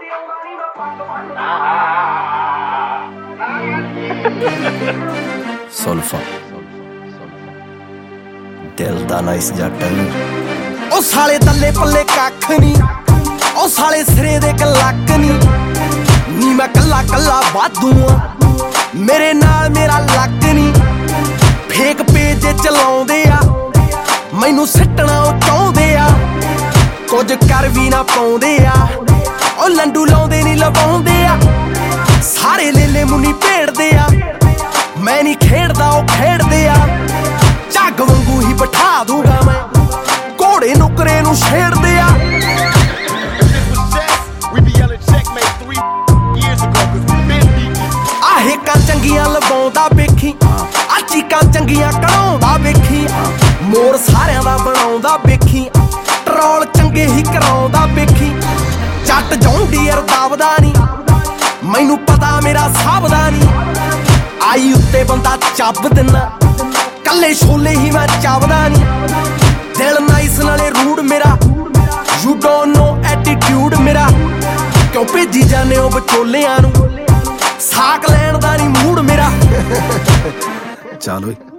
ਸੁਲਫਾ ਦਿਲ ਦਾ ਨਾਈਸ ਜੱਟ ਉਹ ਸਾਲੇ ਤੱਲੇ ਪੱਲੇ ਕੱਖ ਨੀ ਉਹ ਸਾਲੇ ਸਿਰੇ ਦੇ ਲੱਕ ਨੀ ਮੈਂ ਕੱਲਾ ਕੱਲਾ ਵਾਧੂ ਆ ਮੇਰੇ ਨਾਲ ਮੇਰਾ ਲੱਕ ਨੀ ਫੇਕ ਪੇਜ ਚਲਾਉਂਦੇ ਆ ਮੈਨੂੰ ਸਿੱਟਣਾ ਉਹ ਚਾਹੁੰਦੇ ਆ ਕੁਝ ਕਰ ਵੀ ਨਾ ਪਾਉਂਦੇ ਆ ਉਹ ਲੰਡੂ ਲਾਉਂਦੇ ਨੀ ਲਵਾਉਂਦੇ ਆ ਸਾਰੇ ਲੇਲੇ ਮੁੰਨੀ ਭੇੜਦੇ ਆ ਮੈਂ ਨੀ ਖੇਡਦਾ ਉਹ ਖੇਡਦੇ ਆ ਝੱਗ ਵਾਂਗੂ ਹੀ ਬਿਠਾ ਦੂੰਗਾ ਮੈਂ ਘੋੜੇ ਨੁਕਰੇ ਨੂੰ ਛੇੜਦੇ ਆ ਆਹੇ ਕਾਂ ਚੰਗੀਆਂ ਲਵਾਉਂਦਾ ਵੇਖੀ ਆ ਚੀਕਾਂ ਚੰਗੀਆਂ ਕਢਾਉਂਦਾ ਵੇਖੀ ਮੋਰ ਸਾਰਿਆਂ ਦਾ ਬਣਾਉਂਦਾ ਵੇਖੀ ਟਰੋਲ ਚੰਗੇ ਹੀ ਕਰਾਉਂਦਾ ਵੇਖੀ ਜੱਟ ਜੌਂਡੀਅਰ ਦਾਵਦਾ ਨੀ ਮੈਨੂੰ ਪਤਾ ਮੇਰਾ ਸਭ ਦਾ ਨੀ ਆਈ ਉੱਤੇ ਬੰਦਾ ਚੱਬ ਦਿੰਨਾ ਕੱਲੇ ਛੋਲੇ ਹੀ ਮੈਂ ਚੱਬਦਾ ਨੀ ਦਿਲ ਨਾਈਸ ਨਾਲੇ ਰੂਡ ਮੇਰਾ ਯੂ ਡੋਨਟ ਨੋ ਐਟੀਟਿਊਡ ਮੇਰਾ ਕਿਉਂ ਭੇਜੀ ਜਾਂਦੇ ਹੋ ਵਿਚੋਲਿਆਂ ਨੂੰ ਸਾਕ ਲੈਣ ਦਾ ਨੀ ਮੂਡ ਮੇਰਾ ਚੱਲ ਓਏ